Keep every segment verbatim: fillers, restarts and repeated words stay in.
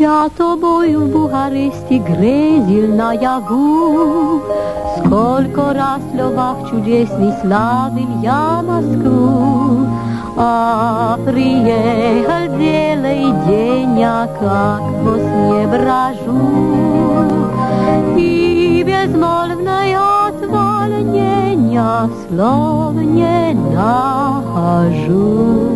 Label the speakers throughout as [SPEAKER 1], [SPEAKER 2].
[SPEAKER 1] Я тобою в Бухаресте грезил наяву. Сколько раз в любах чудесный славил я Москву. А приехал белый день, я как во сне брожу. И безмолвное от волнения слов не нахожу.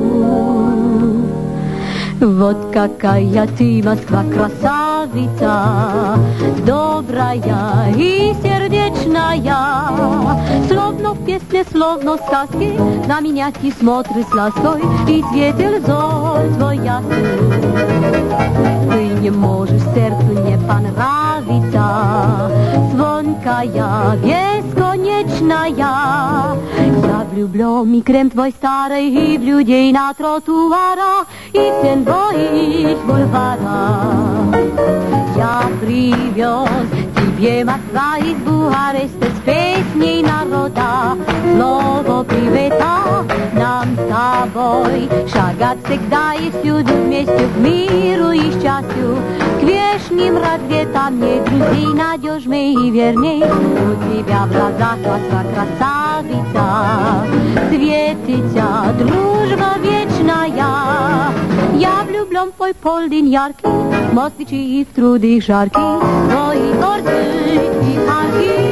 [SPEAKER 1] Вот какая ты, Москва, красавица, добрая и сердечная. Словно в песне, словно в сказке, на меня ты смотришь с лаской, и светил золь твой ясный. Ты не можешь сердцу не понравиться, звонкая, бесконечная. Я влюблен и крем твой старый, и в людей на тротуарах, и в стен твоих бульварах. Я привез тебе, Москва, из Бухареста с песней народа. Слово привета нам с тобой, шагать всегда и всюду вместе к миру и счастью, к вешним рассветам, не друзей надежней и верней. У тебя в глазах, Москва, красавица, светится дружба вечная. Я влюблен в твой полдень яркий, москвичи и в труды жаркие, твои горцы и арки.